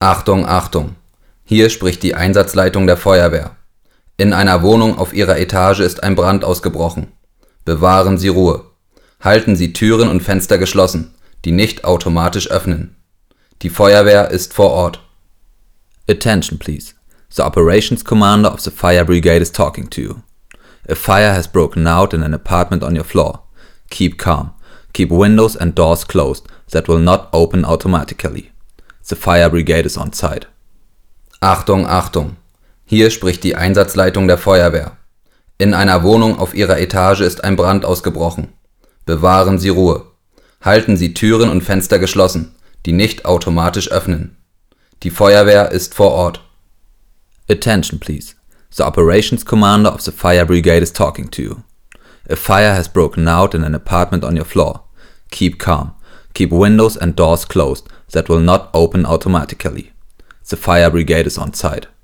Achtung, Achtung! Hier spricht die Einsatzleitung der Feuerwehr. In einer Wohnung auf Ihrer Etage ist ein Brand ausgebrochen. Bewahren Sie Ruhe. Halten Sie Türen und Fenster geschlossen, die nicht automatisch öffnen. Die Feuerwehr ist vor Ort. Attention please. The operations commander of the fire brigade is talking to you. A fire has broken out in an apartment on your floor. Keep calm. Keep windows and doors closed that will not open automatically. The fire brigade is on site. Achtung, Achtung! Hier spricht die Einsatzleitung der Feuerwehr. In einer Wohnung auf Ihrer Etage ist ein Brand ausgebrochen. Bewahren Sie Ruhe. Halten Sie Türen und Fenster geschlossen, die nicht automatisch öffnen. Die Feuerwehr ist vor Ort. Attention please. The operations commander of the fire brigade is talking to you. A fire has broken out in an apartment on your floor. Keep calm. Keep windows and doors closed that will not open automatically. The fire brigade is on site.